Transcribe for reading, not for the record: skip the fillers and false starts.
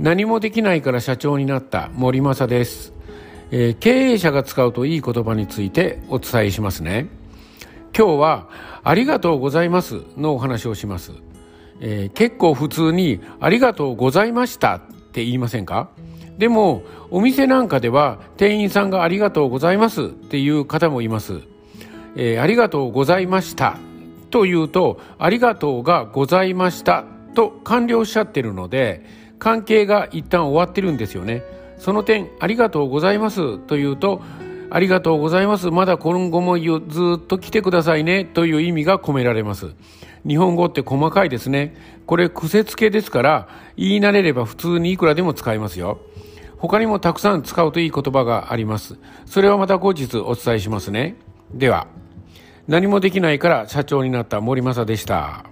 何もできないから社長になった森正です。経営者が使うといい言葉についてお伝えしますね。今日はありがとうございますのお話をします。結構普通にありがとうございましたって言いませんか？でもお店なんかでは店員さんがありがとうございますっていう方もいます。ありがとうございましたというとありがとうがございましたと完了しちゃってるので関係が一旦終わってるんですよね。その点ありがとうございますというとありがとうございます、まだ今後もずっと来てくださいねという意味が込められます。日本語って細かいですね。これ癖付けですから言い慣れれば普通にいくらでも使えますよ。他にもたくさん使うといい言葉があります。それはまた後日お伝えしますね。では、何もできないから社長になった森正でした。